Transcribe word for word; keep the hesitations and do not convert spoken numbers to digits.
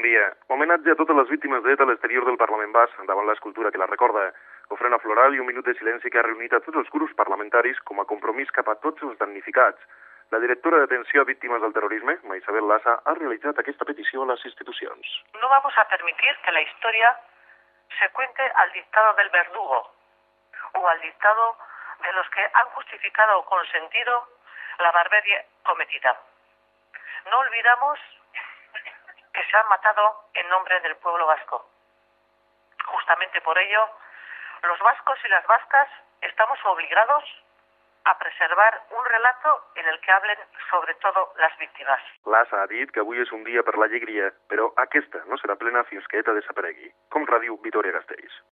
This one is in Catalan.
dia. Homenatge a totes les víctimes d'E T A a l'exterior del Parlament Basc, davant l'escultura que la recorda. Ofrena floral i un minut de silenci que ha reunit a tots els grups parlamentaris com a compromís cap a tots els damnificats. La directora d'Atenció a Víctimes del Terrorisme, Maisabel Lassa, ha realitzat aquesta petició a les institucions. No vamos a permitir que la historia se cuente al dictado del verdugo o al dictado de los que han justificado o consentido la barbarie cometida. No olvidamos que se han matado en nombre del pueblo vasco. Justamente por ello, los vascos y las vascas estamos obligados a preservar un relato en el que hablen sobre todo las víctimes. Lassa ha dit que avui és un dia per l'alegria, però aquesta no serà plena fins que E T A desaparegui. Com ràdio, Vitoria Gasteiz.